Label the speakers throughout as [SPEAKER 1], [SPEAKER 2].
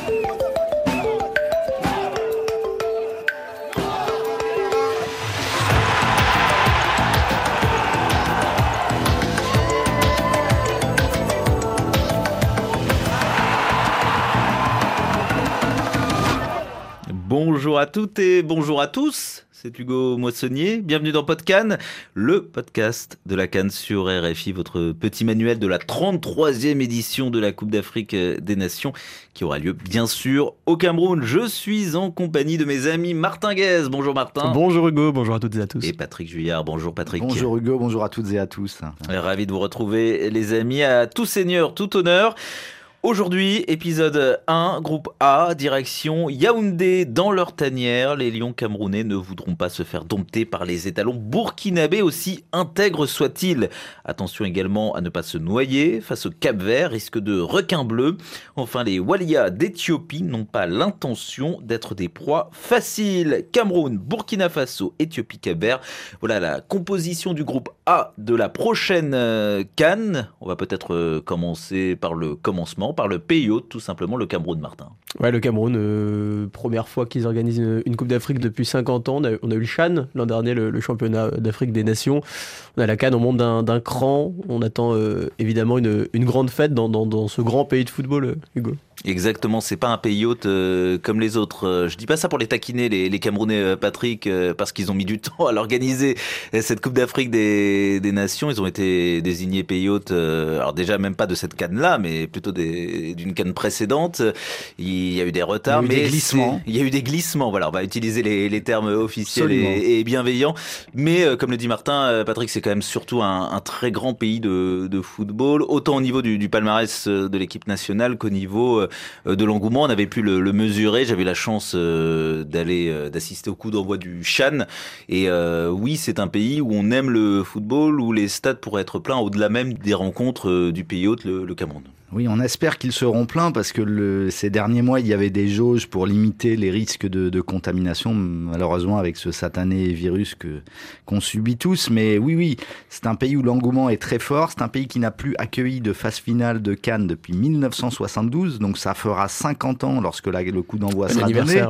[SPEAKER 1] Bonjour à toutes et bonjour à tous, c'est Hugo Moissonnier, bienvenue dans PodCan, le podcast de la CAN sur RFI, votre petit manuel de la 33e édition de la Coupe d'Afrique des Nations qui aura lieu bien sûr au Cameroun. Je suis en compagnie de mes amis Martin Guez, bonjour Martin.
[SPEAKER 2] Bonjour Hugo, bonjour à toutes et à tous.
[SPEAKER 1] Et Patrick Juillard, bonjour Patrick.
[SPEAKER 3] Bonjour Hugo, bonjour à toutes et à tous.
[SPEAKER 1] Ravi de vous retrouver les amis, à tout seigneur, tout honneur. Aujourd'hui, épisode 1, groupe A, direction Yaoundé dans leur tanière. Les Lions camerounais ne voudront pas se faire dompter par les étalons burkinabés, aussi intègres soient-ils. Attention également à ne pas se noyer face au Cap-Vert, risque de requin bleu. Enfin, les Walia d'Éthiopie n'ont pas l'intention d'être des proies faciles. Cameroun, Burkina Faso, Éthiopie, Cap-Vert. Voilà la composition du groupe A de la prochaine CAN. On va peut-être commencer par le commencement, par le pays hôte, tout simplement, le Cameroun, Martin.
[SPEAKER 2] Ouais, le Cameroun, première fois qu'ils organisent une Coupe d'Afrique depuis 50 ans. On a eu le CHAN l'an dernier, le championnat d'Afrique des Nations. On a la CAN, on monte d'un cran. On attend évidemment une grande fête dans ce grand pays de football, Hugo.
[SPEAKER 1] Exactement, c'est pas un pays hôte comme les autres. Je dis pas ça pour les taquiner, les Camerounais, Patrick, parce qu'ils ont mis du temps à l'organiser, cette Coupe d'Afrique des Nations. Ils ont été désignés pays hôte, alors déjà même pas de cette CAN-là, mais plutôt d'une CAN précédente. Il y a eu des retards,
[SPEAKER 3] il y a eu des glissements.
[SPEAKER 1] Il y a eu des glissements, voilà, on va utiliser les termes officiels et bienveillants. Mais comme le dit Martin, Patrick, c'est quand même surtout un très grand pays de football, autant au niveau du palmarès de l'équipe nationale qu'au niveau de l'engouement. On avait pu le mesurer. J'avais la chance d'assister au coup d'envoi du CHAN. Et oui, c'est un pays où on aime le football, où les stades pourraient être pleins au-delà même des rencontres du pays hôte, le Cameroun.
[SPEAKER 3] Oui, on espère qu'ils seront pleins parce que ces derniers mois, il y avait des jauges pour limiter les risques de contamination, malheureusement avec ce satané virus qu'on subit tous. Mais oui, c'est un pays où l'engouement est très fort. C'est un pays qui n'a plus accueilli de phase finale de CAN depuis 1972. Donc ça fera 50 ans lorsque le coup d'envoi sera donné.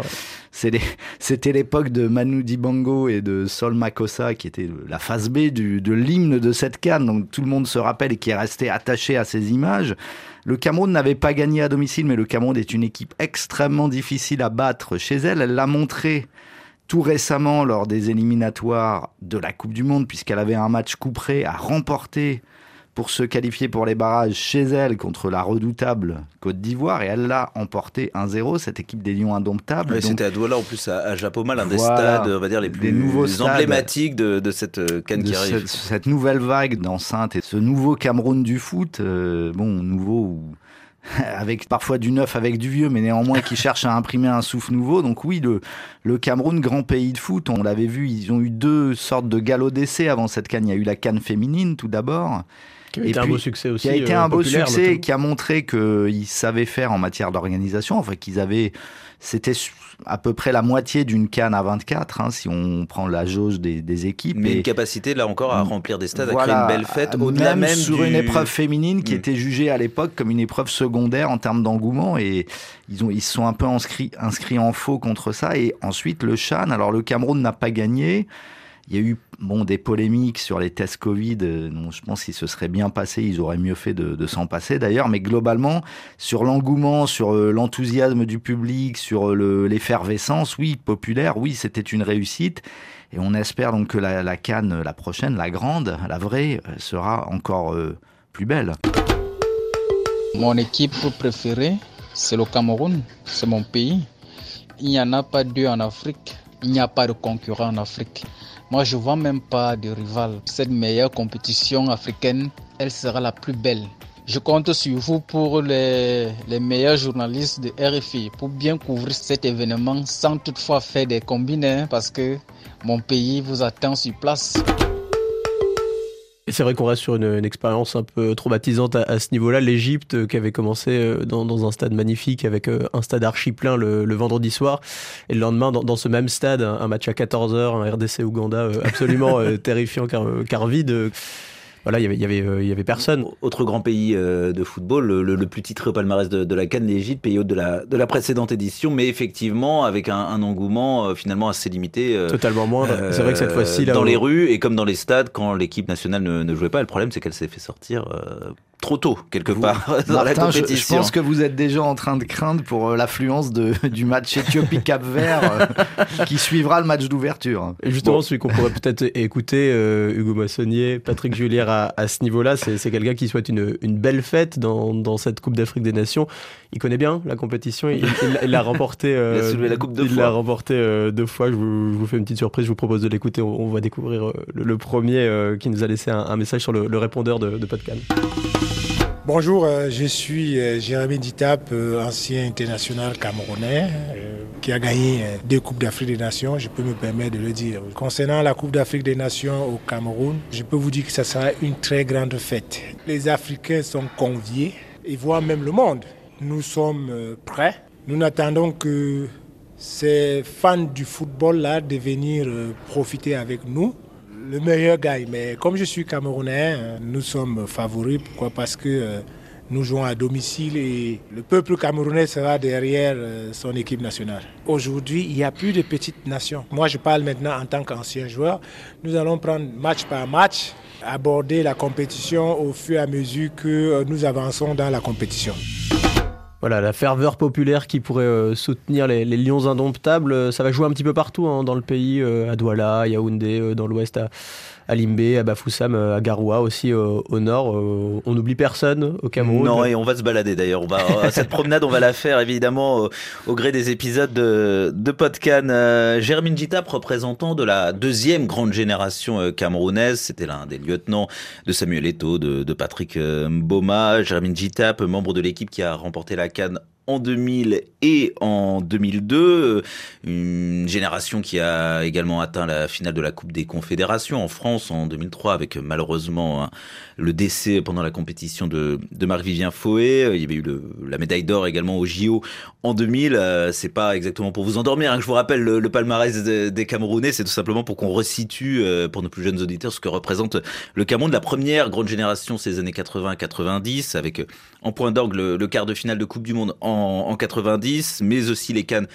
[SPEAKER 3] C'était l'époque de Manu Dibango et de Sol Makossa qui était la phase B de l'hymne de cette CAN. Donc tout le monde se rappelle et qui est resté attaché à ces images. Le Cameroun n'avait pas gagné à domicile, mais le Cameroun est une équipe extrêmement difficile à battre chez elle. Elle l'a montré tout récemment lors des éliminatoires de la Coupe du Monde, puisqu'elle avait un match couperé à remporter pour se qualifier pour les barrages chez elle contre la redoutable Côte d'Ivoire, et elle l'a emporté 1-0, cette équipe des Lions indomptables.
[SPEAKER 1] Ouais, c'était à Douala, en plus à Japoma, l'un des stades, on va dire, les plus emblématiques de cette CAN qui arrive.
[SPEAKER 3] Cette nouvelle vague d'enceintes et ce nouveau Cameroun du foot, nouveau avec parfois du neuf avec du vieux, mais néanmoins qui cherche à imprimer un souffle nouveau. Donc oui, le Cameroun, grand pays de foot, on l'avait vu, ils ont eu deux sortes de galops d'essai avant cette CAN. Il y a eu la CAN féminine tout d'abord,
[SPEAKER 2] qui a été un beau succès aussi.
[SPEAKER 3] Qui a été un beau succès,
[SPEAKER 2] notamment.
[SPEAKER 3] qui a montré qu'ils savaient faire en matière d'organisation. Enfin, c'était à peu près la moitié d'une CAN à 24, si on prend la jauge des équipes.
[SPEAKER 1] Mais une capacité, là encore, à remplir des stades,
[SPEAKER 3] voilà,
[SPEAKER 1] à créer une belle fête, au-delà même
[SPEAKER 3] sur une épreuve féminine qui était jugée à l'époque comme une épreuve secondaire en termes d'engouement. Et ils se sont un peu inscrits en faux contre ça. Et ensuite, le CHAN. Alors, le Cameroun n'a pas gagné. Il y a eu des polémiques sur les tests Covid. Je pense qu'ils se seraient bien passés. Ils auraient mieux fait de s'en passer d'ailleurs. Mais globalement, sur l'engouement, sur l'enthousiasme du public, sur l'effervescence, oui, populaire, oui, c'était une réussite. Et on espère donc que la CAN, la prochaine, la grande, la vraie, sera encore plus belle.
[SPEAKER 4] Mon équipe préférée, c'est le Cameroun. C'est mon pays. Il n'y en a pas deux en Afrique. Il n'y a pas de concurrent en Afrique. Moi, je ne vois même pas de rival. Cette meilleure compétition africaine, elle sera la plus belle. Je compte sur vous pour les meilleurs journalistes de RFI pour bien couvrir cet événement sans toutefois faire des combines parce que mon pays vous attend sur place.
[SPEAKER 2] Et c'est vrai qu'on reste sur une expérience un peu traumatisante à ce niveau-là. L'Égypte qui avait commencé dans un stade magnifique avec un stade archi plein le vendredi soir. Et le lendemain, dans ce même stade, un match à 14h, un RDC Ouganda absolument terrifiant car vide. voilà, il y avait personne.
[SPEAKER 1] Autre grand pays de football, le plus titré au palmarès de la CAN, l'Égypte, pays hôte de la précédente édition, mais effectivement avec un engouement finalement assez limité.
[SPEAKER 2] Totalement moindre. C'est vrai que cette fois-ci, là,
[SPEAKER 1] dans les rues et comme dans les stades, quand l'équipe nationale ne jouait pas, le problème c'est qu'elle s'est fait sortir trop tôt quelque part dans la compétition.
[SPEAKER 3] Je pense que vous êtes déjà en train de craindre pour l'affluence du match Éthiopie-Cap-Vert qui suivra le match d'ouverture.
[SPEAKER 2] Et justement, celui qu'on pourrait peut-être écouter, Hugo Massonnier, Patrick Julière à ce niveau-là, c'est quelqu'un qui souhaite une belle fête dans cette Coupe d'Afrique des Nations. Il connaît bien la compétition, il l'a remporté.
[SPEAKER 1] Il a soulevé la coupe 2 fois.
[SPEAKER 2] Il l'a remporté 2 fois. Je vous fais une petite surprise, je vous propose de l'écouter. On va découvrir le premier qui nous a laissé un message sur le répondeur de Podcan.
[SPEAKER 5] Bonjour, je suis Jérémy Ditap, ancien international camerounais qui a gagné 2 Coupes d'Afrique des Nations, je peux me permettre de le dire. Concernant la Coupe d'Afrique des Nations au Cameroun, je peux vous dire que ça sera une très grande fête. Les Africains sont conviés et voire même le monde. Nous sommes prêts. Nous n'attendons que ces fans du football-là de venir profiter avec nous. Le meilleur gagne, mais comme je suis Camerounais, nous sommes favoris. Pourquoi ? Parce que nous jouons à domicile et le peuple camerounais sera derrière son équipe nationale. Aujourd'hui, il n'y a plus de petites nations. Moi, je parle maintenant en tant qu'ancien joueur. Nous allons prendre match par match, aborder la compétition au fur et à mesure que nous avançons dans la compétition.
[SPEAKER 2] Voilà, la ferveur populaire qui pourrait soutenir les Lions indomptables, ça va jouer un petit peu partout dans le pays, à Douala, à Yaoundé, dans l'ouest à Limbé, à Bafoussam, à Garoua aussi au nord. On n'oublie personne au Cameroun.
[SPEAKER 1] Non, et on va se balader d'ailleurs. Cette promenade, on va la faire évidemment au gré des épisodes de Podcan. Jérémy Ditap, représentant de la deuxième grande génération camerounaise, c'était l'un des lieutenants de Samuel Eto'o, de Patrick Mboma. Jérémy Ditap, membre de l'équipe qui a remporté la CAN en 2000 et en 2002, une génération qui a également atteint la finale de la Coupe des Confédérations en France en 2003 avec malheureusement le décès pendant la compétition de Marc-Vivien Foé. Il y avait eu la médaille d'or également au JO en 2000. C'est pas exactement pour vous endormir que je vous rappelle le palmarès des Camerounais, c'est tout simplement pour qu'on resitue pour nos plus jeunes auditeurs ce que représente le Cameroun, la première grande génération ces années 80-90 avec en point d'orgue le quart de finale de Coupe du Monde en 90, mais aussi les CAN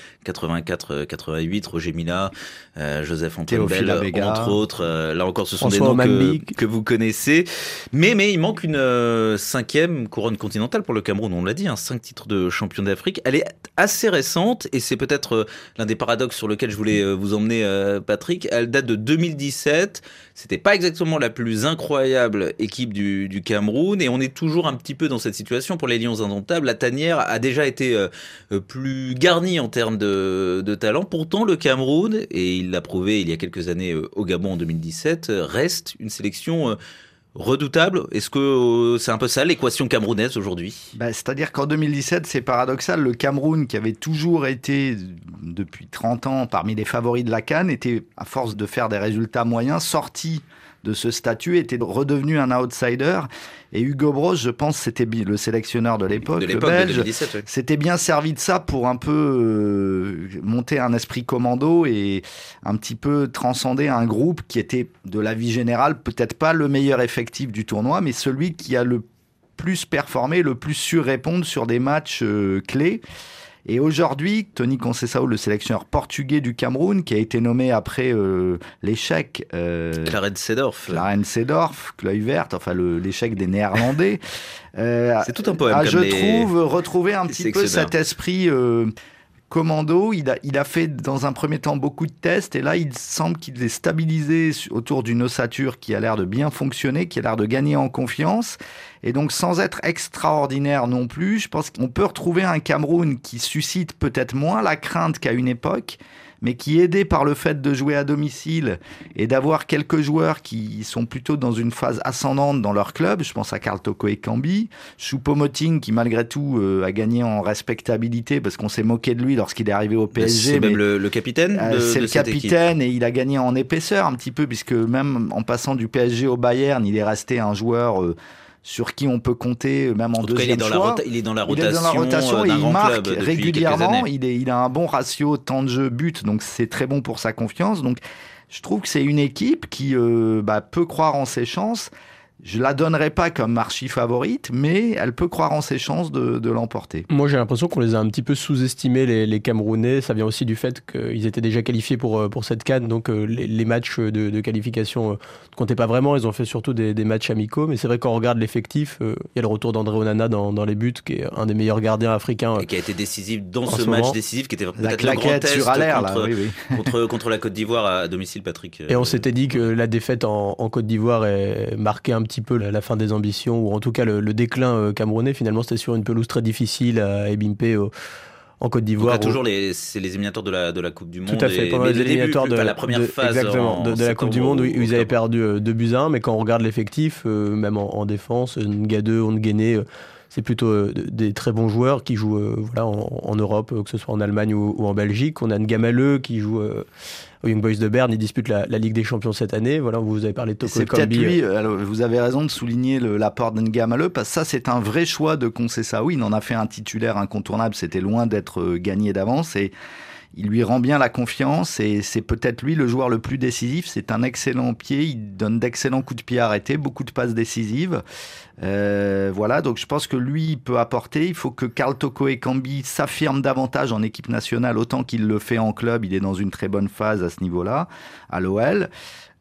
[SPEAKER 1] 84-88, Roger Mila, Joseph-Antoine Bell, entre autres. Là encore, ce sont
[SPEAKER 2] François
[SPEAKER 1] des noms que vous connaissez. Mais il manque une 5e couronne continentale pour le Cameroun, on l'a dit, 5 titres de champion d'Afrique. Elle est assez récente, et c'est peut-être l'un des paradoxes sur lequel je voulais vous emmener, Patrick. Elle date de 2017. C'était pas exactement la plus incroyable équipe du Cameroun, et on est toujours un petit peu dans cette situation pour les Lions indomptables. La tanière a déjà été plus garnie en termes de talent. Pourtant, le Cameroun, et il l'a prouvé il y a quelques années au Gabon en 2017, reste une sélection redoutable. Est-ce que c'est un peu ça l'équation camerounaise aujourd'hui ?
[SPEAKER 3] C'est-à-dire qu'en 2017, c'est paradoxal. Le Cameroun, qui avait toujours été, depuis 30 ans, parmi les favoris de la CAN, était, à force de faire des résultats moyens, sorti de ce statut, était redevenu un outsider. Et Hugo Broos, je pense, c'était le sélectionneur de l'époque, le Belge,
[SPEAKER 1] 2017, oui.
[SPEAKER 3] s'était bien servi de ça pour un peu monter un esprit commando et un petit peu transcender un groupe qui était, de la vie générale, peut-être pas le meilleur effectif du tournoi, mais celui qui a le plus performé, le plus su répondre sur des matchs clés. Et aujourd'hui, Tony Conceição, le sélectionneur portugais du Cameroun, qui a été nommé après l'échec
[SPEAKER 1] Clarence
[SPEAKER 3] Seedorf, Kluivert, enfin l'échec des Néerlandais.
[SPEAKER 1] C'est tout un poème.
[SPEAKER 3] Je trouve retrouver un petit peu cet esprit commando. Il a fait dans un premier temps beaucoup de tests, et là il semble qu'il est stabilisé autour d'une ossature qui a l'air de bien fonctionner, qui a l'air de gagner en confiance. Et donc, sans être extraordinaire non plus, je pense qu'on peut retrouver un Cameroun qui suscite peut-être moins la crainte qu'à une époque, mais qui, aidé par le fait de jouer à domicile et d'avoir quelques joueurs qui sont plutôt dans une phase ascendante dans leur club, je pense à Karl Toko Ekambi, Choupo-Moting qui malgré tout a gagné en respectabilité parce qu'on s'est moqué de lui lorsqu'il est arrivé au PSG.
[SPEAKER 1] C'est même le capitaine
[SPEAKER 3] c'est
[SPEAKER 1] de
[SPEAKER 3] le
[SPEAKER 1] cette
[SPEAKER 3] capitaine
[SPEAKER 1] équipe.
[SPEAKER 3] Et il a gagné en épaisseur un petit peu, puisque même en passant du PSG au Bayern, il est resté un joueur sur qui on peut compter même en deuxième choix.
[SPEAKER 1] Il est dans la rotation
[SPEAKER 3] et il marque
[SPEAKER 1] club
[SPEAKER 3] régulièrement. Il a un bon ratio temps de jeu but, donc c'est très bon pour sa confiance. Donc je trouve que c'est une équipe qui peut croire en ses chances. Je la donnerai pas comme archi favorite, mais elle peut croire en ses chances de l'emporter.
[SPEAKER 2] Moi, j'ai l'impression qu'on les a un petit peu sous-estimés, les Camerounais. Ça vient aussi du fait qu'ils étaient déjà qualifiés pour cette CAN, donc les matchs de qualification ne comptaient pas vraiment. Ils ont fait surtout des matchs amicaux, mais c'est vrai quand on regarde l'effectif, il y a le retour d'André Onana dans les buts, qui est un des meilleurs gardiens africains.
[SPEAKER 1] Et qui a été décisif dans ce
[SPEAKER 2] moment.
[SPEAKER 1] match décisif, qui était peut-être
[SPEAKER 3] la
[SPEAKER 1] le grand test
[SPEAKER 3] sur Allaire,
[SPEAKER 1] contre la Côte d'Ivoire à domicile, Patrick.
[SPEAKER 2] Et on s'était dit que la défaite en Côte d'Ivoire marquait un petit peu la fin des ambitions, ou en tout cas le déclin camerounais. Finalement, c'était sur une pelouse très difficile à Ebimpe en Côte d'Ivoire.
[SPEAKER 1] Donc là, c'est les éliminatoires de la Coupe du Monde.
[SPEAKER 2] Tout à fait, pendant les éliminatoires de
[SPEAKER 1] la première phase
[SPEAKER 2] de la Coupe du Monde où ils avaient perdu 2-1, mais quand on regarde l'effectif, même en défense, Ngadeu, Onguéné, c'est plutôt des très bons joueurs qui jouent en Europe, que ce soit en Allemagne ou en Belgique. On a Ngamaleu qui joue au Young Boys de Berne, il dispute la Ligue des Champions cette année. Voilà, vous avez parlé de Toko Ekambi.
[SPEAKER 3] C'est peut-être lui, alors, vous avez raison de souligner l'apport d'Ngamaleu, parce que ça c'est un vrai choix de Conceição. Il en a fait un titulaire incontournable, c'était loin d'être gagné d'avance, et il lui rend bien la confiance, et c'est peut-être lui le joueur le plus décisif. C'est un excellent pied, il donne d'excellents coups de pied arrêtés, beaucoup de passes décisives. Voilà, donc je pense que lui il peut apporter. Il faut que Karl Toko Ekambi s'affirme davantage en équipe nationale autant qu'il le fait en club. Il est dans une très bonne phase à ce niveau-là, à l'OL.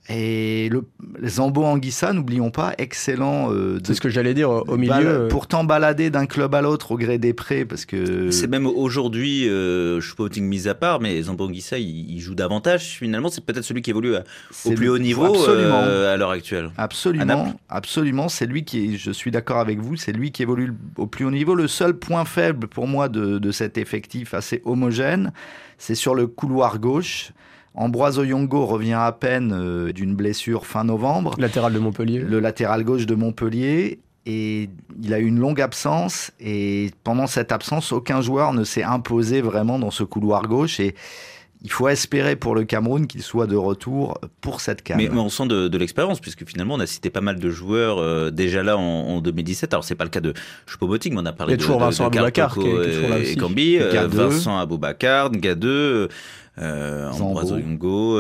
[SPEAKER 3] Et Zambo Anguissa, n'oublions pas, excellent.
[SPEAKER 2] C'est ce que j'allais dire au milieu.
[SPEAKER 3] Pourtant baladé d'un club à l'autre au gré des prés, parce que.
[SPEAKER 1] C'est même aujourd'hui, Choupo-Moting mis à part, mais Zambo Anguissa, il joue davantage. Finalement, c'est peut-être celui qui évolue au plus haut niveau à l'heure actuelle.
[SPEAKER 3] Absolument. C'est lui je suis d'accord avec vous, c'est lui qui évolue au plus haut niveau. Le seul point faible pour moi de cet effectif assez homogène, c'est sur le couloir gauche. Ambroise Oyongo revient à peine d'une blessure fin novembre.
[SPEAKER 2] Latéral de Montpellier.
[SPEAKER 3] Le latéral gauche de Montpellier. Et il a eu une longue absence. Et pendant cette absence, aucun joueur ne s'est imposé vraiment dans ce couloir gauche. Et il faut espérer pour le Cameroun qu'il soit de retour pour cette CAN.
[SPEAKER 1] Mais on sent de l'expérience, puisque finalement, on a cité pas mal de joueurs déjà là en 2017. Alors, c'est pas le cas de Choupo-Moting, mais on a parlé de
[SPEAKER 2] Vincent Aboubakar qui est toujours là aussi.
[SPEAKER 1] Ekambi, Vincent Aboubakar, Ngadeu... Ambroise Oyongo,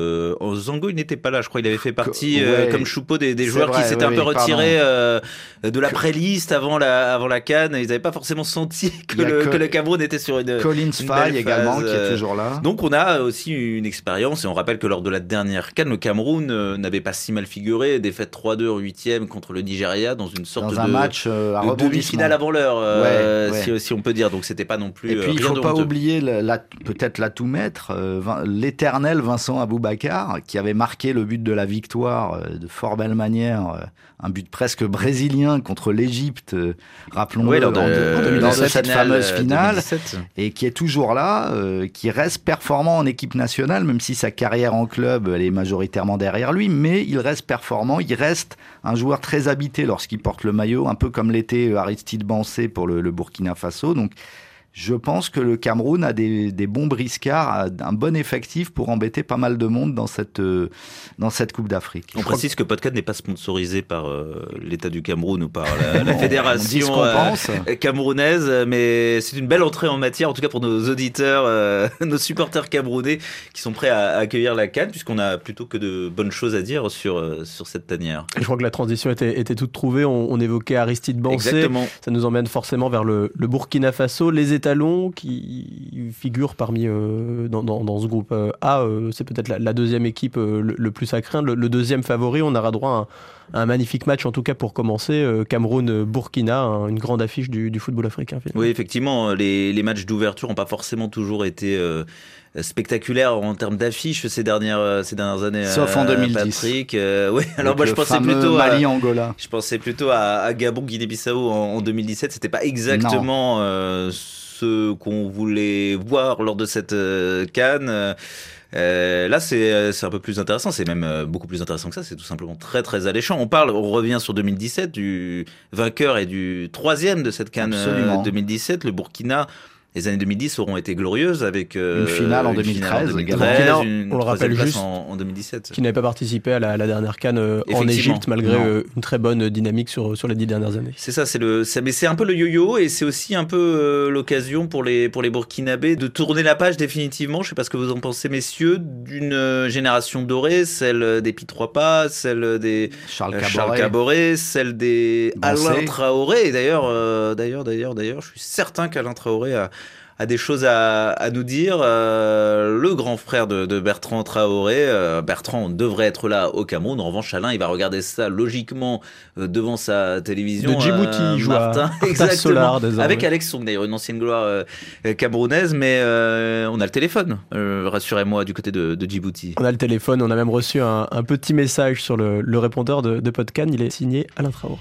[SPEAKER 1] Zango il n'était pas là, je crois il avait fait partie comme Choupo des joueurs qui s'étaient un peu retirés de la pré-liste avant la CAN. Ils n'avaient pas forcément senti que le Cameroun était sur une
[SPEAKER 3] Collins Faye également qui est toujours là.
[SPEAKER 1] Donc on a aussi une expérience, et on rappelle que lors de la dernière CAN, le Cameroun n'avait pas si mal figuré, défaite 3-2 en huitième contre le Nigeria dans une sorte de
[SPEAKER 3] match à
[SPEAKER 1] de demi-finale avant l'heure, si on peut dire. Donc c'était pas non plus.
[SPEAKER 3] Et puis il ne faut pas oublier peut-être la tout maître, l'éternel Vincent Aboubakar, qui avait marqué le but de la victoire de fort belle manière, un but presque brésilien contre l'Égypte, rappelons-le, dans cette fameuse finale, 2017. Et qui est toujours là, qui reste performant en équipe nationale, même si sa carrière en club elle est majoritairement derrière lui, mais il reste performant, il reste un joueur très habité lorsqu'il porte le maillot, un peu comme l'était Aristide Bansé pour le Burkina Faso. Donc je pense que le Cameroun a des bons briscards, un bon effectif pour embêter pas mal de monde dans cette Coupe d'Afrique.
[SPEAKER 1] On précise que Podcast n'est pas sponsorisé par l'État du Cameroun ou par la fédération camerounaise, mais c'est une belle entrée en matière, en tout cas pour nos auditeurs, nos supporters camerounais qui sont prêts à accueillir la CAN, puisqu'on a plutôt que de bonnes choses à dire sur cette tanière.
[SPEAKER 2] Je crois que la transition était toute trouvée. On évoquait Aristide Bansé.
[SPEAKER 1] Exactement.
[SPEAKER 2] Ça nous emmène forcément vers le Burkina Faso, les Étalons qui figurent parmi dans ce groupe A. C'est peut-être la deuxième équipe le plus à craindre. Le deuxième favori, on aura droit à un magnifique match, en tout cas pour commencer. Cameroun-Burkina, une grande affiche du football africain. Finalement.
[SPEAKER 1] Oui, effectivement, les matchs d'ouverture n'ont pas forcément toujours été spectaculaires en termes d'affiches ces dernières années.
[SPEAKER 3] Sauf en 2010.
[SPEAKER 1] Patrick, oui. Alors moi je pensais plutôt
[SPEAKER 3] Mali-Angola.
[SPEAKER 1] Je pensais plutôt à Gabon, Guinée-Bissau en 2017. C'était pas exactement ce qu'on voulait voir lors de cette CAN. Là, c'est un peu plus intéressant. C'est même beaucoup plus intéressant que ça. C'est tout simplement très, très alléchant. On revient sur 2017, du vainqueur et du troisième de cette CAN 2017, le Burkina. les années 2010 auront été glorieuses avec
[SPEAKER 3] une finale en 2013,
[SPEAKER 1] une
[SPEAKER 2] on le rappelle juste,
[SPEAKER 1] en 2017.
[SPEAKER 2] Qui n'avait pas participé à la dernière CAN en Égypte, malgré une très bonne dynamique sur les 10 dernières années.
[SPEAKER 1] C'est ça, mais c'est un peu le yo-yo, et c'est aussi un peu l'occasion pour les Burkinabés de tourner la page définitivement. Je sais pas ce que vous en pensez, messieurs, d'une génération dorée, celle des Pi 3 Pas, celle des Charles Caboret, celle des Alain Traoré. Et d'ailleurs, je suis certain qu'Alain Traoré a des choses à nous dire. Le grand frère de Bertrand Traoré, Bertrand devrait être là au Cameroun. En revanche, Alain, il va regarder ça logiquement devant sa télévision.
[SPEAKER 2] De Djibouti, il joue
[SPEAKER 1] Martin,
[SPEAKER 2] exactement. Solar,
[SPEAKER 1] avec Alex Song, d'ailleurs, une ancienne gloire camerounaise, mais on a le téléphone, rassurez-moi, du côté de Djibouti.
[SPEAKER 2] On a le téléphone, on a même reçu un petit message sur le répondeur de Podcan. Il est signé Alain Traoré.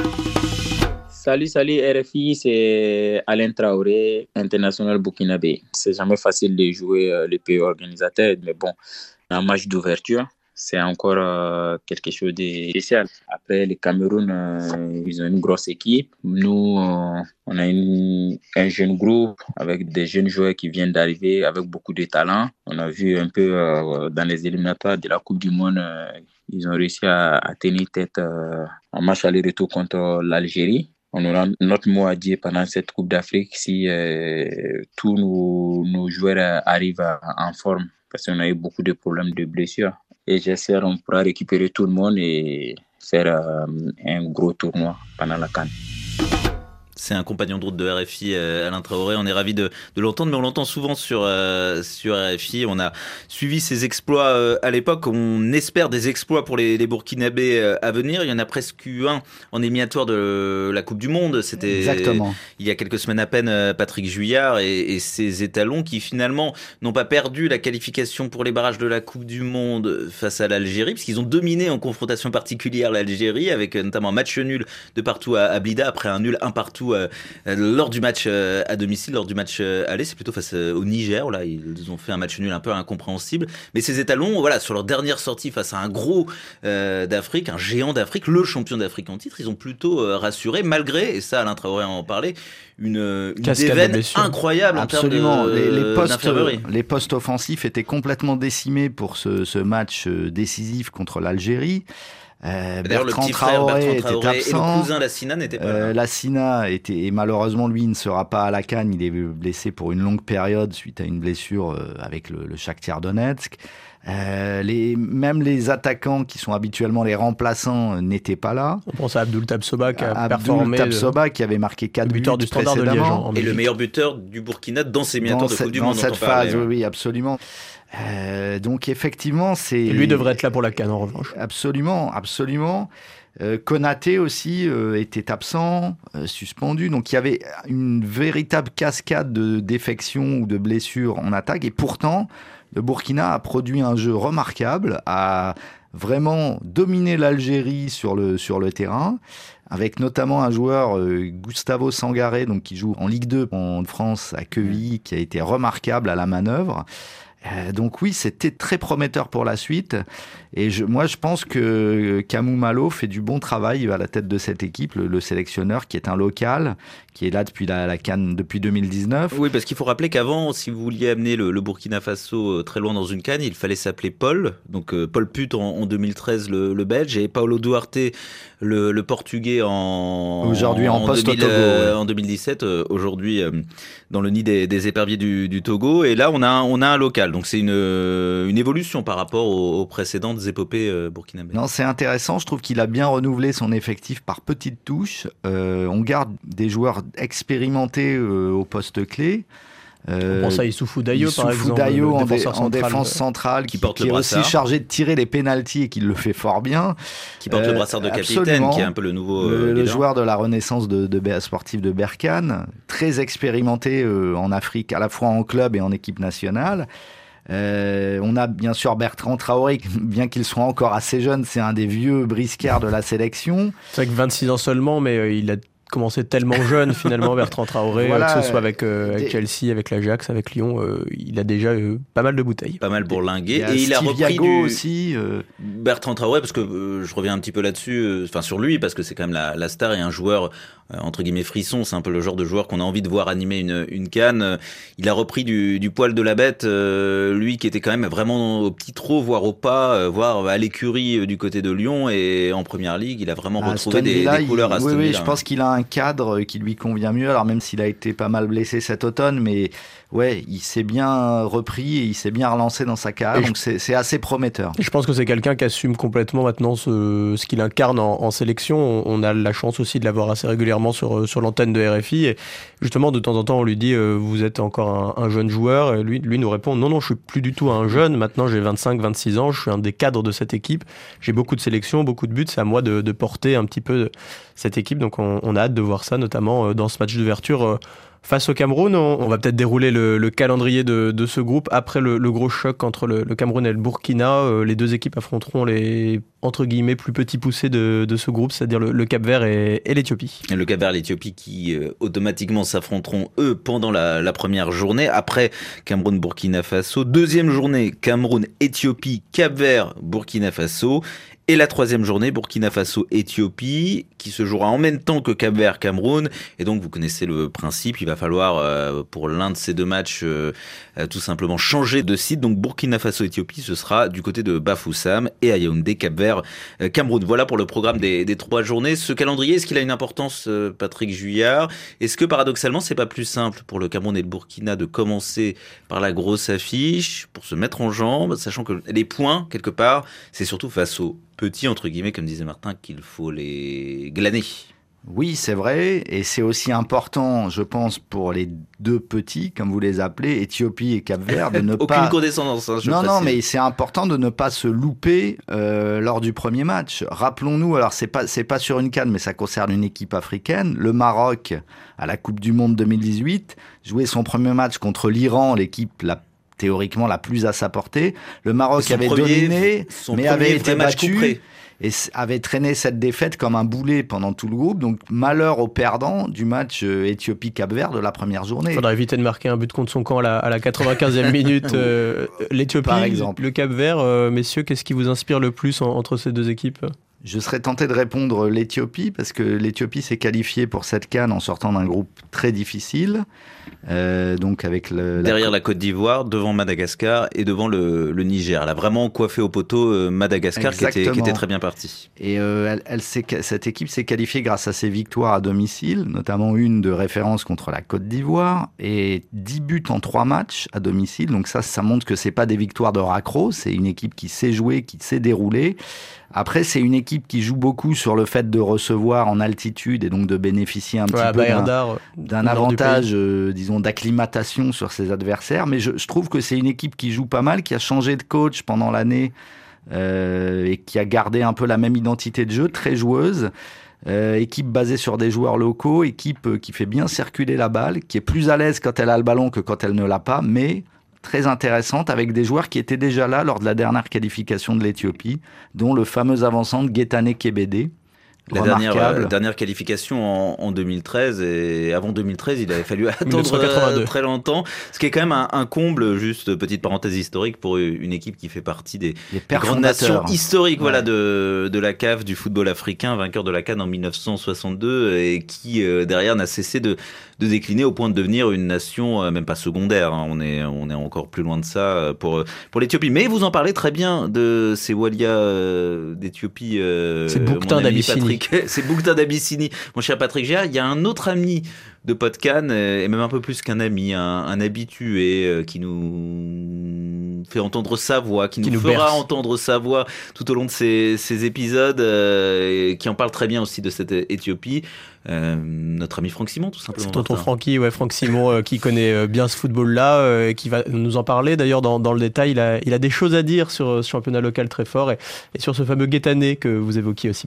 [SPEAKER 6] Salut RFI, c'est Alain Traoré, international burkinabé. C'est jamais facile de jouer les pays organisateurs, mais bon, un match d'ouverture, c'est encore quelque chose de spécial. Après, le Cameroun, ils ont une grosse équipe. Nous, on a un jeune groupe avec des jeunes joueurs qui viennent d'arriver avec beaucoup de talent. On a vu un peu dans les éliminatoires de la Coupe du Monde, ils ont réussi à tenir tête en match aller-retour contre l'Algérie. On aura notre mot à dire pendant cette Coupe d'Afrique si tous nos joueurs arrivent en forme, parce qu'on a eu beaucoup de problèmes de blessures. Et j'espère qu'on pourra récupérer tout le monde et faire un gros tournoi pendant la CAN.
[SPEAKER 1] C'est un compagnon de route de RFI, Alain Traoré. On est ravis de l'entendre, mais on l'entend souvent sur RFI. On a suivi ses exploits à l'époque. On espère des exploits pour les Burkinabés à venir. Il y en a presque eu un en éliminatoire de la Coupe du Monde. C'était
[SPEAKER 3] exactement
[SPEAKER 1] il y a quelques semaines à peine, Patrick Juillard et ses étalons qui finalement n'ont pas perdu la qualification pour les barrages de la Coupe du Monde face à l'Algérie, puisqu'ils ont dominé en confrontation particulière l'Algérie, avec notamment un match nul de partout à Blida, après un nul 1-1 lors du match à domicile, lors du match aller. C'est plutôt face au Niger. Là, ils ont fait un match nul un peu incompréhensible. Mais ces étalons, voilà, sur leur dernière sortie face à un gros d'Afrique, un géant d'Afrique, le champion d'Afrique en titre, ils ont plutôt rassuré, malgré, et ça Alain Traoré en parlait, une déveine incroyable.
[SPEAKER 3] Absolument.
[SPEAKER 1] En termes d'infirmerie.
[SPEAKER 3] Les postes offensifs étaient complètement décimés pour ce match décisif contre l'Algérie.
[SPEAKER 1] D'ailleurs, le petit frère Bertrand Traoré et le cousin Lassina n'étaient pas là.
[SPEAKER 3] Lassina et malheureusement lui ne sera pas à la CAN. Il est blessé pour une longue période suite à une blessure avec le Shakhtar Donetsk. Même les attaquants qui sont habituellement les remplaçants n'étaient pas là.
[SPEAKER 2] On pense à Abdoul Tabsoba qui a performé.
[SPEAKER 3] Abdoul Tabsoba qui avait marqué 4 buts
[SPEAKER 2] du Standard de Liège en
[SPEAKER 1] et le meilleur buteur du Burkina dans ces éliminatoires de Coupe du Monde.
[SPEAKER 3] Dans cette phase, oui, absolument. Donc effectivement, c'est...
[SPEAKER 2] Lui devrait être là pour la CAN en revanche.
[SPEAKER 3] Absolument. Konaté aussi était absent, suspendu. Donc il y avait une véritable cascade de défections ou de blessures en attaque. Et pourtant, le Burkina a produit un jeu remarquable, a vraiment dominé l'Algérie sur le terrain, avec notamment un joueur, Gustavo Sangaré, donc qui joue en Ligue 2 en France à Quevilly, qui a été remarquable à la manœuvre. Donc oui, c'était très prometteur pour la suite. Et moi, je pense que Kamou Malo fait du bon travail à la tête de cette équipe, le sélectionneur, qui est un local, qui est là depuis la CAN depuis 2019.
[SPEAKER 1] Oui, parce qu'il faut rappeler qu'avant, si vous vouliez amener le Burkina Faso très loin dans une CAN, il fallait s'appeler Paul. Donc Paul Put en 2013, le Belge, et Paulo Duarte, le Portugais
[SPEAKER 3] aujourd'hui en poste au Togo.
[SPEAKER 1] En 2017, aujourd'hui dans le nid des éperviers du Togo. Et là, on a un local. Donc c'est une évolution par rapport aux précédentes épopées burkinabées.
[SPEAKER 3] Non, c'est intéressant. Je trouve qu'il a bien renouvelé son effectif par petites touches. On garde des joueurs expérimentés au poste clé.
[SPEAKER 2] On pense à Issoufou Dayo, par exemple,
[SPEAKER 3] Dayo en défense centrale, qui est aussi chargé de tirer les pénaltys et qui le fait fort bien.
[SPEAKER 1] Qui porte le brassard de capitaine, qui est un peu le nouveau
[SPEAKER 3] le joueur de la renaissance sportive de Berkane, très expérimenté en Afrique, à la fois en club et en équipe nationale. On a bien sûr Bertrand Traoré, bien qu'il soit encore assez jeune, c'est un des vieux briscards de la sélection.
[SPEAKER 2] C'est vrai que 26 ans seulement, mais il a commencé tellement jeune finalement, Bertrand Traoré,
[SPEAKER 3] Voilà,
[SPEAKER 2] que ce soit avec Chelsea, avec l'Ajax, avec Lyon, il a déjà pas mal de bouteilles.
[SPEAKER 1] Pas mal bourlingué.
[SPEAKER 3] Et
[SPEAKER 1] il a
[SPEAKER 3] Steve
[SPEAKER 1] repris
[SPEAKER 3] Yago aussi.
[SPEAKER 1] Bertrand Traoré, parce que je reviens un petit peu là-dessus, sur lui, parce que c'est quand même la star et un joueur entre guillemets frisson. C'est un peu le genre de joueur qu'on a envie de voir animer une CAN. Il a repris du poil de la bête, lui qui était quand même vraiment au petit trot, voire au pas, voire à l'écurie du côté de Lyon, et en première ligue, il a vraiment retrouvé des couleurs à Aston Villa.
[SPEAKER 3] Oui, je pense qu'il a un cadre qui lui convient mieux. Alors même s'il a été pas mal blessé cet automne, mais ouais, il s'est bien repris et il s'est bien relancé dans sa carrière, donc c'est assez prometteur.
[SPEAKER 2] Et je pense que c'est quelqu'un qui assume complètement maintenant ce qu'il incarne en sélection. On a la chance aussi de l'avoir assez régulièrement sur l'antenne de RFI, et justement de temps en temps on lui dit vous êtes encore un jeune joueur, et lui nous répond non, je suis plus du tout un jeune, maintenant j'ai 25-26 ans, je suis un des cadres de cette équipe, j'ai beaucoup de sélections, beaucoup de buts, c'est à moi de porter un petit peu cette équipe, donc on a hâte de voir ça, notamment dans ce match d'ouverture face au Cameroun. On va peut-être dérouler le calendrier de ce groupe après le gros choc entre le Cameroun et le Burkina. Les deux équipes affronteront les, entre guillemets, plus petits poussés de ce groupe, c'est-à-dire le Cap-Vert et l'Éthiopie.
[SPEAKER 1] Le Cap-Vert et l'Éthiopie qui automatiquement s'affronteront, eux, pendant la première journée. Après Cameroun-Burkina Faso. Deuxième journée, Cameroun-Éthiopie, Cap-Vert, Burkina Faso. Et la troisième journée, Burkina Faso-Éthiopie, qui se jouera en même temps que Cap-Vert-Cameroun. Et donc, vous connaissez le principe, il va falloir, pour l'un de ces deux matchs, tout simplement changer de site. Donc, Burkina Faso-Éthiopie, ce sera du côté de Bafoussam, et à Yaoundé, Cap-Vert-Cameroun. Voilà pour le programme des 3 journées. Ce calendrier, est-ce qu'il a une importance, Patrick Juillard? Est-ce que, paradoxalement, c'est pas plus simple pour le Cameroun et le Burkina de commencer par la grosse affiche, pour se mettre en jambes, sachant que les points, quelque part, c'est surtout face aux petits, entre guillemets, comme disait Martin, qu'il faut les glaner.
[SPEAKER 3] Oui, c'est vrai, et c'est aussi important, je pense, pour les deux petits, comme vous les appelez, Éthiopie et Cap-Vert, de ne
[SPEAKER 1] Aucune
[SPEAKER 3] pas...
[SPEAKER 1] condescendance, hein,
[SPEAKER 3] Non, mais c'est important de ne pas se louper lors du premier match. Rappelons-nous, alors c'est pas sur une CAN, mais ça concerne une équipe africaine. Le Maroc, à la Coupe du Monde 2018, jouait son premier match contre l'Iran, l'équipe théoriquement la plus à sa portée. Le Maroc avait dominé, mais avait été battu et avait traîné cette défaite comme un boulet pendant tout le groupe. Donc malheur aux perdants du match Éthiopie-Cap-Vert de la première journée.
[SPEAKER 2] Il faudra éviter de marquer un but contre son camp à la 95e minute. L'Éthiopie, par exemple. Le Cap-Vert, messieurs, qu'est-ce qui vous inspire le plus entre ces deux équipes ?
[SPEAKER 3] Je serais tenté de répondre l'Éthiopie, parce que l'Éthiopie s'est qualifiée pour cette CAN en sortant d'un groupe très difficile. Donc avec
[SPEAKER 1] derrière la Côte d'Ivoire, devant Madagascar et devant le Niger. Elle a vraiment coiffé au poteau Madagascar qui était très bien parti.
[SPEAKER 3] Et cette équipe s'est qualifiée grâce à ses victoires à domicile, notamment une de référence contre la Côte d'Ivoire, et 10 buts en 3 matchs à domicile. Donc ça montre que c'est pas des victoires de raccro, c'est une équipe qui sait jouer, qui sait dérouler. Après, c'est une équipe qui joue beaucoup sur le fait de recevoir en altitude et donc de bénéficier un petit peu d'un avantage, disons, d'acclimatation sur ses adversaires. Mais je trouve que c'est une équipe qui joue pas mal, qui a changé de coach pendant l'année et qui a gardé un peu la même identité de jeu, très joueuse. Équipe basée sur des joueurs locaux, équipe qui fait bien circuler la balle, qui est plus à l'aise quand elle a le ballon que quand elle ne l'a pas, mais très intéressante, avec des joueurs qui étaient déjà là lors de la dernière qualification de l'Éthiopie, dont le fameux avançant Getane Kebede.
[SPEAKER 1] La dernière qualification en 2013, et avant 2013, il avait fallu attendre très longtemps, ce qui est quand même un comble, juste petite parenthèse historique, pour une équipe qui fait partie des grandes nations historiques, voilà, de la CAF, du football africain, vainqueur de la CAN en 1962, et qui derrière n'a cessé de décliner au point de devenir une nation même pas secondaire, hein. On est encore plus loin de ça pour l'Éthiopie. Mais vous en parlez très bien de ces Walia d'Éthiopie.
[SPEAKER 2] C'est Boukta d'Abyssinie.
[SPEAKER 1] C'est Boukta d'Abyssinie. Mon cher Patrick Géard, il y a un autre ami de PodCan, et même un peu plus qu'un ami, un habitué qui nous fait entendre sa voix, qui nous fera entendre sa voix tout au long de ces épisodes, qui en parle très bien aussi de cette Éthiopie. Notre ami Franck Simon, tout simplement.
[SPEAKER 2] C'est tonton Francky, Franck Simon, qui connaît bien ce football-là, et qui va nous en parler. D'ailleurs, dans le détail, il a des choses à dire sur ce championnat local très fort, et sur ce fameux Getane que vous évoquiez aussi, Patrick.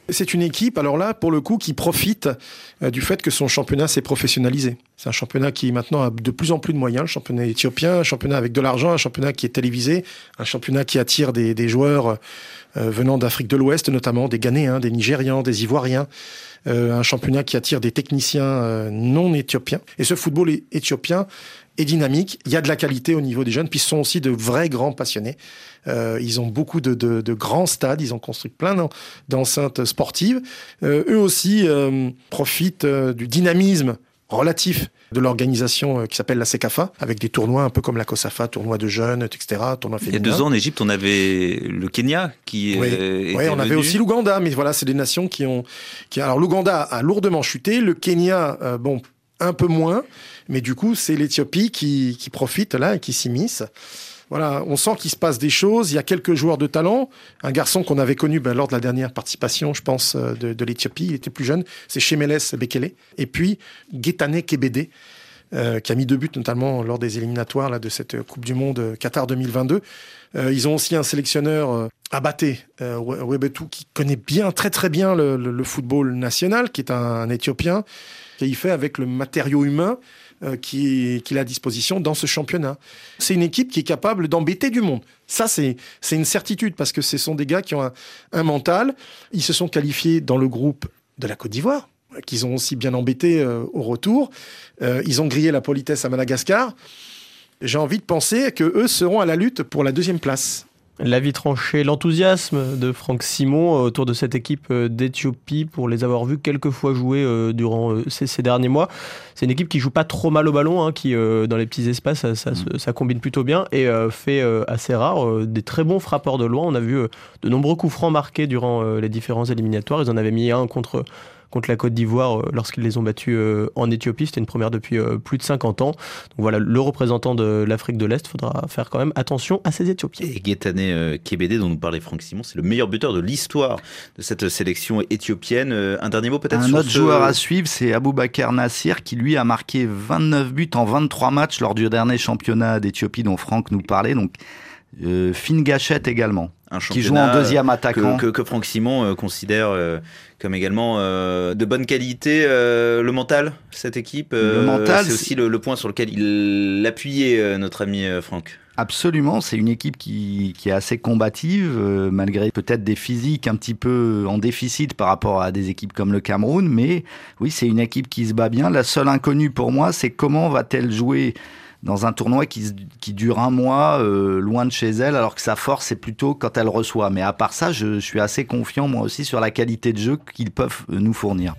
[SPEAKER 7] C'est une équipe, alors là, pour le coup, qui profite du fait que son championnat s'est professionnalisé. C'est un championnat qui maintenant a de plus en plus de moyens, le championnat éthiopien, un championnat avec de l'argent, un championnat qui est télévisé, un championnat qui attire des joueurs venant d'Afrique de l'Ouest, notamment des Ghanéens, des Nigérians, des Ivoiriens, un championnat qui attire des techniciens non éthiopiens. Et ce football éthiopien est dynamique, il y a de la qualité au niveau des jeunes, puis ce sont aussi de vrais grands passionnés. Ils ont beaucoup de grands stades, ils ont construit plein d'enceintes sportives. Eux aussi profitent du dynamisme relatif de l'organisation qui s'appelle la CECAFA, avec des tournois un peu comme la COSAFA, tournois de jeunes, etc., tournois féminins.
[SPEAKER 1] Il y a 2 ans en Égypte, on avait le Kenya qui était
[SPEAKER 7] on avait aussi l'Ouganda, mais voilà, c'est des nations qui ont... Alors l'Ouganda a lourdement chuté, le Kenya, un peu moins, mais du coup, c'est l'Éthiopie qui profite là et qui s'immisce. Voilà, on sent qu'il se passe des choses. Il y a quelques joueurs de talent. Un garçon qu'on avait connu lors de la dernière participation, je pense, de l'Éthiopie. Il était plus jeune. C'est Shemeles Bekele. Et puis, Getane Kebede, qui a mis 2 buts, notamment lors des éliminatoires là, de cette Coupe du Monde Qatar 2022. Ils ont aussi un sélectionneur, Abaté Webetu, qui connaît bien, très très bien le football national, qui est un Éthiopien, et il fait avec le matériau humain qu'il a à disposition dans ce championnat. C'est une équipe qui est capable d'embêter du monde. Ça, c'est une certitude, parce que ce sont des gars qui ont un mental. Ils se sont qualifiés dans le groupe de la Côte d'Ivoire, qu'ils ont aussi bien embêté au retour. Ils ont grillé la politesse à Madagascar. J'ai envie de penser qu'eux seront à la lutte pour la 2e place.
[SPEAKER 2] L'avis tranché, l'enthousiasme de Franck Simon autour de cette équipe d'Éthiopie pour les avoir vus quelques fois jouer durant ces derniers mois. C'est une équipe qui joue pas trop mal au ballon, qui dans les petits espaces ça combine plutôt bien et fait assez rare des très bons frappeurs de loin. On a vu de nombreux coups francs marqués durant les différents éliminatoires. Ils en avaient mis un contre la Côte d'Ivoire lorsqu'ils les ont battus en Éthiopie. C'était une première depuis plus de 50 ans. Donc voilà, le représentant de l'Afrique de l'Est, faudra faire quand même attention à ces Éthiopiens.
[SPEAKER 1] Et Getane Kebede, dont nous parlait Franck Simon, c'est le meilleur buteur de l'histoire de cette sélection éthiopienne. Un dernier mot peut-être sur
[SPEAKER 3] autre joueur à suivre, c'est Aboubakar Nassir, qui lui a marqué 29 buts en 23 matchs lors du dernier championnat d'Éthiopie dont Franck nous parlait. Donc fine gâchette également, qui joue en 2e attaquant.
[SPEAKER 1] Que Franck Simon considère comme également de bonne qualité. Le mental, cette équipe,
[SPEAKER 3] le mental,
[SPEAKER 1] c'est aussi le point sur lequel il appuyait notre ami Franck.
[SPEAKER 3] Absolument, c'est une équipe qui est assez combative, malgré peut-être des physiques un petit peu en déficit par rapport à des équipes comme le Cameroun, mais oui, c'est une équipe qui se bat bien. La seule inconnue pour moi, c'est comment va-t-elle jouer dans un tournoi qui dure 1 mois, loin de chez elle, alors que sa force, c'est plutôt quand elle reçoit. Mais à part ça, je suis assez confiant, moi aussi, sur la qualité de jeu qu'ils peuvent nous fournir.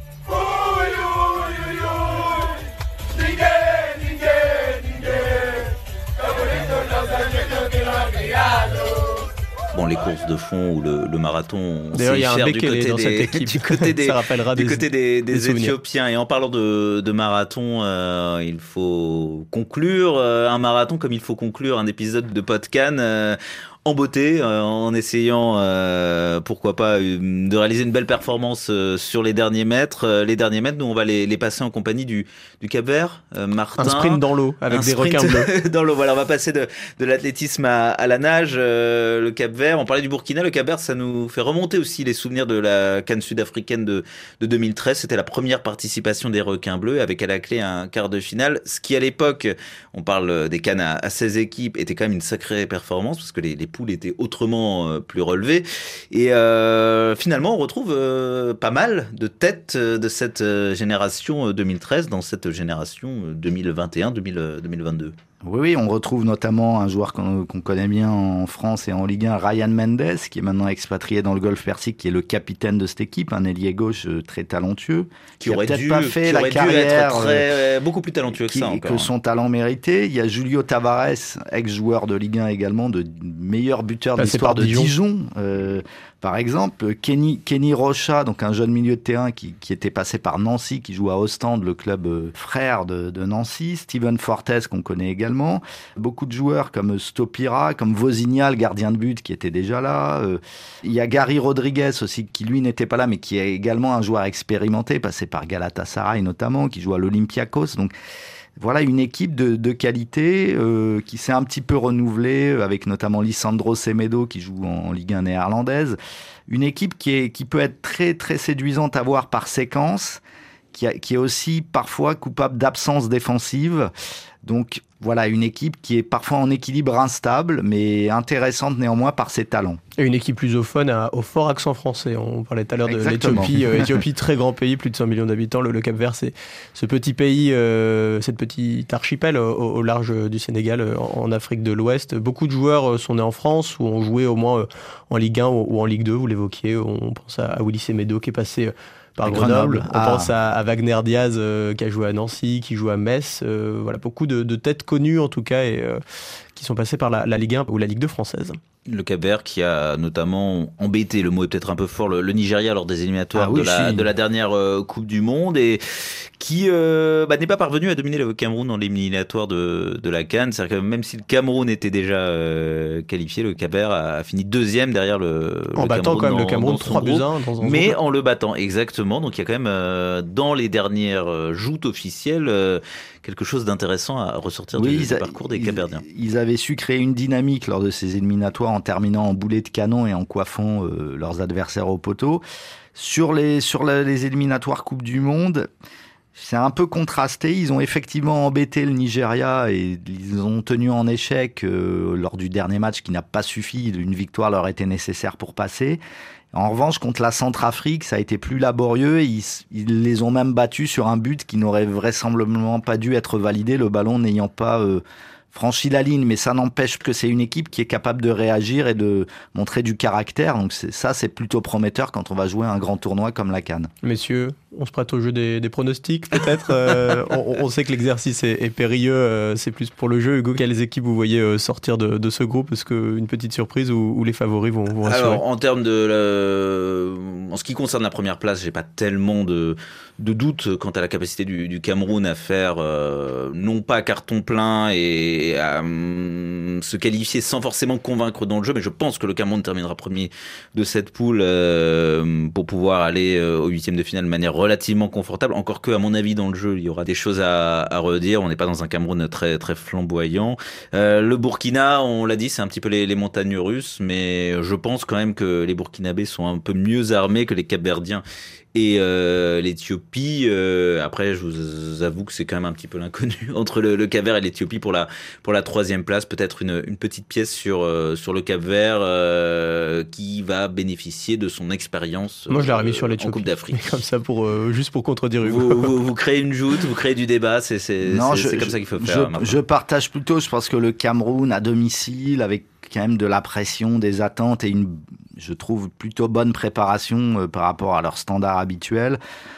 [SPEAKER 1] Bon, les courses de fond ou le marathon,
[SPEAKER 2] d'ailleurs, il y a un Bekele dans cette équipe.
[SPEAKER 1] Du côté des Éthiopiens. Et en parlant de marathon, il faut conclure un marathon comme il faut conclure un épisode de Podcan. En beauté, en essayant, pourquoi pas, de réaliser une belle performance sur les derniers mètres. Les derniers mètres, nous, on va les passer en compagnie du Cap-Vert, Martin.
[SPEAKER 2] Un sprint dans l'eau, avec des requins bleus.
[SPEAKER 1] Dans l'eau, voilà, on va passer de l'athlétisme à la nage, le Cap-Vert. On parlait du Burkina, le Cap-Vert, ça nous fait remonter aussi les souvenirs de la CAN sud-africaine de 2013. C'était la première participation des requins bleus, avec à la clé un quart de finale. Ce qui, à l'époque, on parle des CAN à 16 équipes, était quand même une sacrée performance, parce que les poules étaient autrement plus relevées. Et finalement, on retrouve pas mal de têtes de cette génération 2013 dans cette génération 2021-2022.
[SPEAKER 3] Oui, on retrouve notamment un joueur qu'on connaît bien en France et en Ligue 1, Ryan Mendes, qui est maintenant expatrié dans le Golfe Persique, qui est le capitaine de cette équipe, un ailier gauche très talentueux,
[SPEAKER 1] qui aurait
[SPEAKER 3] peut-être
[SPEAKER 1] dû
[SPEAKER 3] pas fait la carrière
[SPEAKER 1] beaucoup plus talentueux que ça encore.
[SPEAKER 3] Que son talent méritait. Il y a Julio Tavares, ex-joueur de Ligue 1 également, de meilleur buteur de l'histoire de Dijon. Par exemple, Kenny Rocha, donc un jeune milieu de terrain qui était passé par Nancy, qui joue à Ostende, le club frère de Nancy. Steven Fortes, qu'on connaît également. Beaucoup de joueurs comme Stopira, comme Vozinha, le gardien de but, qui était déjà là. Il y a Gary Rodriguez aussi, qui lui n'était pas là, mais qui est également un joueur expérimenté, passé par Galatasaray notamment, qui joue à l'Olympiakos. Donc, Voilà une équipe de qualité qui s'est un petit peu renouvelée, avec notamment Lisandro Semedo qui joue en Ligue 1 néerlandaise. Une équipe qui peut être très, très séduisante à voir par séquence, qui est aussi parfois coupable d'absence défensive. Donc voilà, une équipe qui est parfois en équilibre instable, mais intéressante néanmoins par ses talents.
[SPEAKER 2] Et une équipe lusophone au fort accent français. On parlait tout à l'heure de l'Éthiopie. Éthiopie, très grand pays, plus de 100 millions d'habitants. Le Cap-Vert, c'est ce petit pays, cette petite archipel au large du Sénégal, en Afrique de l'Ouest. Beaucoup de joueurs sont nés en France ou ont joué au moins en Ligue 1 ou en Ligue 2, vous l'évoquiez. On pense à Willy Semedo qui est passé par Grenoble. On pense à Wagner Diaz qui a joué à Nancy, qui joue à Metz. Voilà, beaucoup de têtes connues en tout cas et qui sont passées par la Ligue 1 ou la Ligue 2 française.
[SPEAKER 1] Le Cap-Vert qui a notamment embêté, le mot est peut-être un peu fort, le Nigeria lors des éliminatoires de la dernière Coupe du Monde et qui n'est pas parvenu à dominer le Cameroun dans l'éliminatoire de la CAN. C'est-à-dire que même si le Cameroun était déjà qualifié, le Cap-Vert a fini deuxième derrière
[SPEAKER 2] en battant quand même le Cameroun 3-1
[SPEAKER 1] mais en le battant, exactement. Donc il y a quand même dans les dernières joutes officielles quelque chose d'intéressant à ressortir du parcours des Cap-Verdiens.
[SPEAKER 3] Ils avaient su créer une dynamique lors de ces éliminatoires en terminant en boulet de canon et en coiffant leurs adversaires au poteau. Sur les éliminatoires Coupe du Monde, c'est un peu contrasté. Ils ont effectivement embêté le Nigeria et ils ont tenu en échec lors du dernier match qui n'a pas suffi. Une victoire leur était nécessaire pour passer. En revanche, contre la Centrafrique, ça a été plus laborieux. Ils les ont même battus sur un but qui n'aurait vraisemblablement pas dû être validé, le ballon n'ayant pas franchi la ligne. Mais ça n'empêche que c'est une équipe qui est capable de réagir et de montrer du caractère. Donc c'est plutôt prometteur quand on va jouer un grand tournoi comme la CAN.
[SPEAKER 2] Messieurs, on se prête au jeu des pronostics peut-être. On sait que l'exercice est périlleux, c'est plus pour le jeu. Hugo, quelles équipes vous voyez sortir de ce groupe? Est-ce qu'une petite surprise ou les favoris vont rassurer?
[SPEAKER 1] Alors, en termes en ce qui concerne la première place, j'ai pas tellement de doute quant à la capacité du Cameroun à faire non pas carton plein et à se qualifier sans forcément convaincre dans le jeu, mais je pense que le Cameroun terminera premier de cette poule pour pouvoir aller au huitième de finale de manière relativement confortable, encore que à mon avis dans le jeu il y aura des choses à redire. On n'est pas dans un Cameroun très très flamboyant. Le Burkina, on l'a dit, c'est un petit peu les montagnes russes, mais je pense quand même que les Burkinabés sont un peu mieux armés que les Cap-Verdiens et l'Éthiopie. Après, je vous avoue que c'est quand même un petit peu l'inconnu entre le Cap-Vert et l'Éthiopie pour la troisième place. Peut-être une petite pièce sur le Cap-Vert qui va bénéficier de son expérience.
[SPEAKER 2] Moi, je l'aurais mis sur l'Éthiopie
[SPEAKER 1] en Coupe d'Afrique.
[SPEAKER 2] Comme ça, juste pour contredire Hugo.
[SPEAKER 1] Vous créez une joute, vous créez du débat. C'est comme ça qu'il faut faire.
[SPEAKER 3] Je partage plutôt. Je pense que le Cameroun à domicile, avec quand même de la pression, des attentes et je trouve plutôt bonne préparation par rapport à leur standard habituel,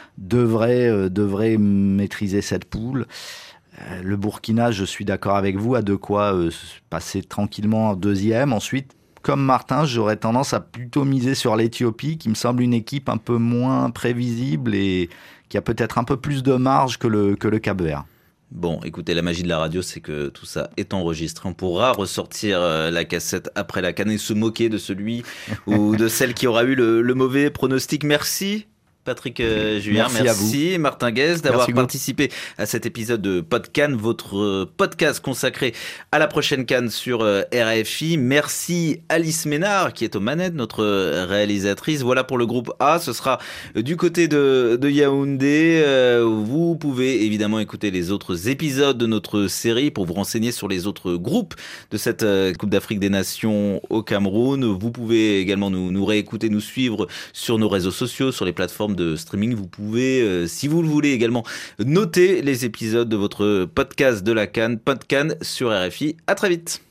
[SPEAKER 3] devrait maîtriser cette poule. Le Burkina, je suis d'accord avec vous, a de quoi passer tranquillement en deuxième. Ensuite, comme Martin, j'aurais tendance à plutôt miser sur l'Éthiopie, qui me semble une équipe un peu moins prévisible et qui a peut-être un peu plus de marge que le Cap-Vert.
[SPEAKER 1] Bon, écoutez, la magie de la radio, c'est que tout ça est enregistré. On pourra ressortir la cassette après la CAN et se moquer de celui ou de celle qui aura eu le mauvais pronostic. Merci Patrick Juillard, merci Martin Guez d'avoir participé à cet épisode de PodCan, votre podcast consacré à la prochaine CAN sur RFI. Merci Alice Ménard qui est aux manettes, notre réalisatrice. Voilà pour le groupe A, ce sera du côté de Yaoundé. Vous pouvez évidemment écouter les autres épisodes de notre série pour vous renseigner sur les autres groupes de cette Coupe d'Afrique des Nations au Cameroun. Vous pouvez également nous réécouter, nous suivre sur nos réseaux sociaux, sur les plateformes de streaming. Vous pouvez, si vous le voulez également, noter les épisodes de votre podcast de la CAN, PodCan sur RFI. À très vite.